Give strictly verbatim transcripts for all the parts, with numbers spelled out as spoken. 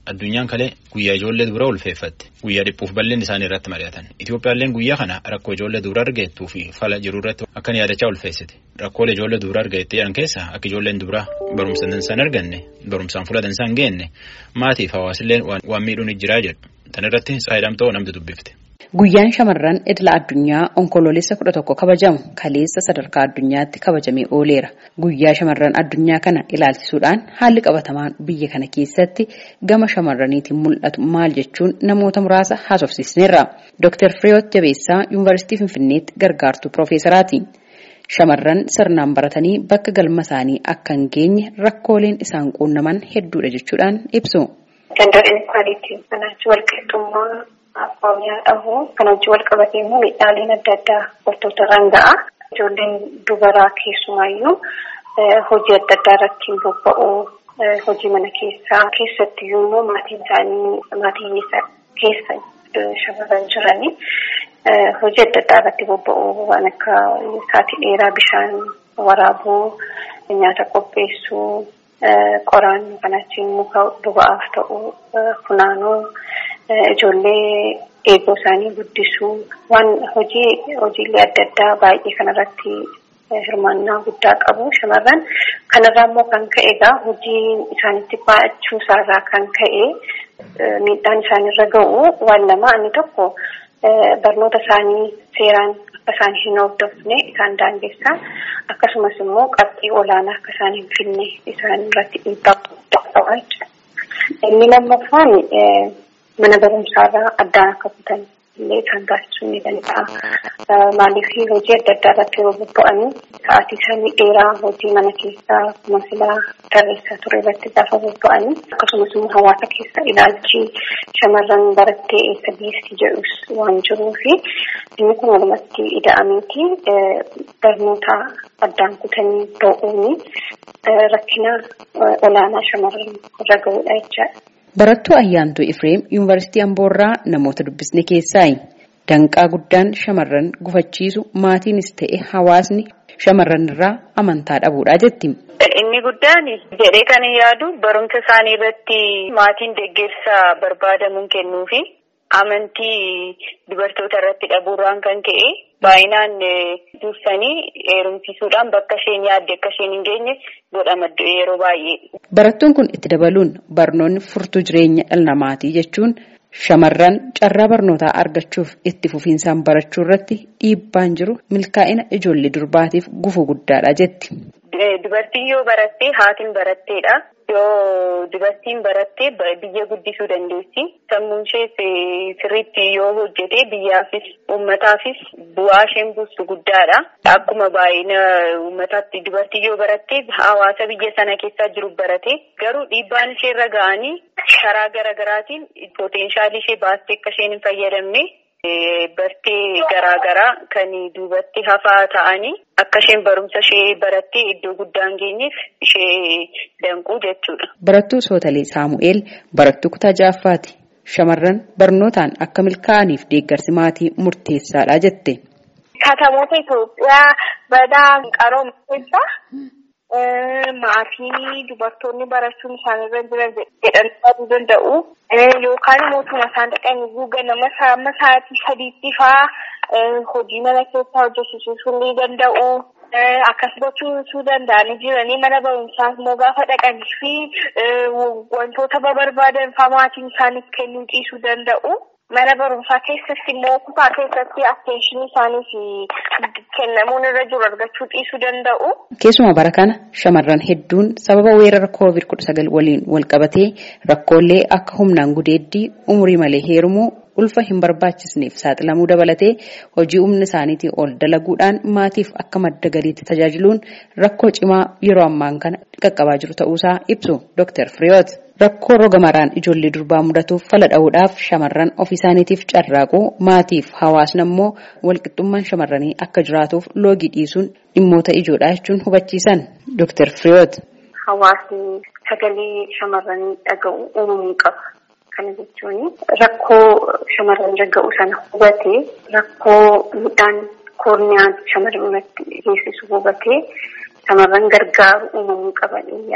addunyaan kale guyyaa ijoollee dura ulfeeffatte guyyaa dhiphuuf bal'inni isaanii irratti mari'atan Itoophiyaalleen guyyaa kana rakkoo ijoollee dura argattuu fi fala jiru irratti akka yaadachaa ulfeessite rakkoolee ijoollee dura argatte jedhan keessa akka ijoolleen dura barumsa dansaa arganne barumsaan fuula dansaa hin geenne maatiif hawaasilleen waan miidhuun jira jedhu tan irratti Saayidamtoo namni dubbifte. Guyyaan shamarran idila addunyaa onkoloolessa kudha tokko kabajamu kaleessa sadarkaa addunyaatti kabajamee ooleera. Guyyaa shamarran addunyaa kana ilaalchisuudhaan haalli qabatamaan biyya kana keessatti gama shamarraniitiin mul'atu maal jechuun namoota muraasa haasofsiisneerra. Dooktar Fireewoot Jabeessaa Yuunivarsiitii Finfinneetti gargaartuu Piroofeesaraati. Shamarran sirnaan baratanii bakka galma isaanii akka hin geenye rakkooleen isaan quunnaman hedduudha jechuudhaan ibsu. Oromiyaa dhahu kan hojii wal qabatee immoo miidhaaleen adda addaa wantoota irraan ga'a. Ijoolleen dubaraa keessumaayyuu hojii adda addaa irratti bobba'u hojii mana keessaa keessatti immoo maatiin isaanii maatii keessa shamarran jiranii hojii adda addaa irratti bobba'u waan akka sa'aatii dheeraa bishaan waraabuu, nyaata qopheessuu, qoraan kan achiin muka boba'aaf ta'u funaanuu. Ijoollee eeguu isaanii guddisuu waan hojii hojiilee adda addaa baay'ee kanarratti hirmaannaa guddaa qabu shamarran kanarraa immoo kan ka'e egaa hojii isaanitti baachuu isaarraa kan ka'e miidhaan isaanirra ga'u waan lama inni tokko barnoota isaanii seeraan akka isaan hin hordofne isaan daangessa akkasumas immoo qabxii olaanaa akka isaan hin finne isaan irratti dhiibbaa guddaa qaba jechuudha. Inni lammaffaan mana barumsaarraa addaan akka kutan illee isaan taasisuu ni danda'a. Maaliif hojii adda addaa irratti yoo bobba'anii sa'aatii isaanii dheeraa hojii mana keessaa akkuma silaa tarreessaa ture irratti gaafa bobba'anii akkasumas immoo hawaasa keessa ilaalchi shamarran barattee eessa geessi jedhus waan jiruu fi inni kun walumatti ida'ameeti barnoota addaan kutanii ba'uuni rakkina olaanaa shamarran irra ga'uudha jechaadha. Barattuu Ayyaantuu Ifreem Yuunivarsiitii Amboorraa namoota dubbisne keessaayi. Danqaa guddaan shamarran gufachiisu maatiinis ta'e hawaasni shamarran irraa amantaa dhabuudha jetti. Inni guddaan jedhee kan yaadu barumsa isaanii irratti maatiin deeggarsa barbaadamuun kennuufi amantii dubartoota irratti dhabuurraan kan ka'e baay'inaan dursanii heerumsiisuudhaan bakka isheen yaadde akka isheen hin geenye godhama yeroo baay'ee. Barattuun kun itti dabaluun barnoonni furtuu jireenya dhala namaatii jechuun shamarran carraa barnootaa argachuuf itti fufiinsaan barachuu irratti dhiibbaan jiru milkaa'ina ijoollee durbaatiif gufuu guddaadha jetti. Dubartiin yoo barattee haatiin baratteedha. Yoo dubartiin barattee biyya guddisuu dandeessi. Sammuun ishee sirriitti yoo hojjete biyyaafis uummataafis bu'aa isheen buustu guddaadha. Akkuma baay'ina uummataatti dubartii yoo barattee hawaasa biyya sana keessaa jiru barate garuu dhiibbaan ishee irra ga'anii karaa garaagaraatiin poteenshaalii ishee baastee akka isheen hin fayyadamne bartee garaagaraa kan duubatti hafaa ta'anii akka isheen barumsa ishee barattee iddoo guddaa hin geenyeef ishee danquu jechuudha. Barattuu Sootalee Saamu'eel barattuu kutaa ja'affaati. Shamarran barnootaan akka milkaa'aniif deeggarsi maatii murteessaadha jette. Katamoota Itoophiyaa badaa qarooma keessaa maatii dubartoonni barachuun isaanirra jiran jedhanii yaaduu danda'u. Yookaan mootummaa isaan dhaqanii ganama amma sa'aatii sadiitti fa'aa hojii mana keessaa hojjechiisuu ni danda'u. Akkas gochuu danda'anii jiranii mana barumsaa immoo gaafa dhaqanii fi wantoota barbaadan fa'aa maatiin isaaniif kennuu dhiisuu danda'u. Mana barumsaa keessatti immoo kutaa keessatti attention isaaniif kennamuun irra jiru argachuu dhiisuu danda'u. Keessumaa bara kana shamarran hedduun sababa weerara koovid kudha sagal waliin wal qabatee rakkoolee akka humnaan gudeeddii umurii malee heerumuu ulfa hin barbaachisneef saaxilamuu dabalatee hojii humna isaaniitii ol dalaguudhaan maatiif akka madda galiitti tajaajiluun rakkoo cimaa yeroo ammaan kana qaqqabaa jiru ta'uusaa ibsu Dooktar Fireewoot. Rakkoo roga maraan ijoollee durbaa mudatuuf fala dha'uudhaaf shamarran ofii isaaniitiif carraaquu maatiif hawaasni immoo walqixxummaan shamarranii akka jiraatuuf loogii dhiisuun dhimmoota ijoodhaa jechuun hubachiisan Dooktar Fireewoot. Hawaasni sagalee shamarranii dhaga'u uumamuu qaba. Kana jechuun rakkoo shamarran dhaga'u sana hubatee rakkoo midhaan koorniyaan shamarran irratti geessisu hubatee shamarran gargaaru uumamuu qaban yaada.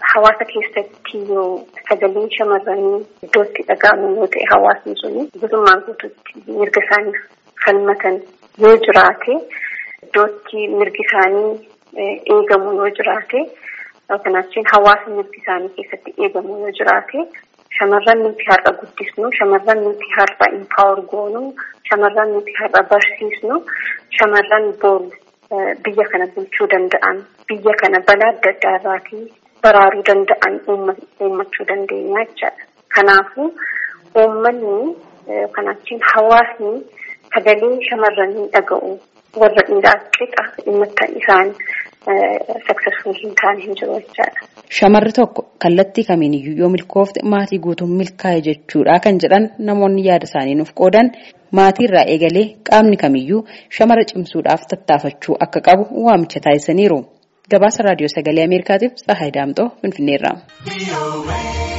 hawaasa keessatti yoo sagaleen shamarranii iddootti dhaga'amu yoo ta'e hawaasni suni guutummaan guutuutti mirga isaanii falmatan yoo jiraate iddootti mirgi isaanii eegamu yoo jiraate kanaafin hawaasa mirgi isaanii keessatti eegamu yoo jiraate shamarran nuti har'a guddisnu shamarran nuti har'a impaawar goonu shamarran nuti har'a barsiisnu shamarran boru biyya kana bulchuu danda'an biyya kana balaa adda addaa irraatii baraaruu danda'an uummachuu dandeenya jechaadha. Kanaafuu uummanni kanaafin hawaasni sagalee shamarranii dhaga'u warra dhiiraa qixa dhimma isaan successful hin taane hin jiru jechaadha. Shamarri tokko kallattii kamiiniyyuu yoo milkoofte maatii guutuun milkaa'e jechuudha kan jedhan namoonni yaada isaanii nuuf qoodan maatii irraa eegalee qaamni kamiyyuu shamara cimsuudhaaf tattaafachuu akka qabu waamicha taasisaniiru. Gabaasa raadiyoo sagalee Ameerikaatiif Tsahaay Daamxoo Finfinneerraa.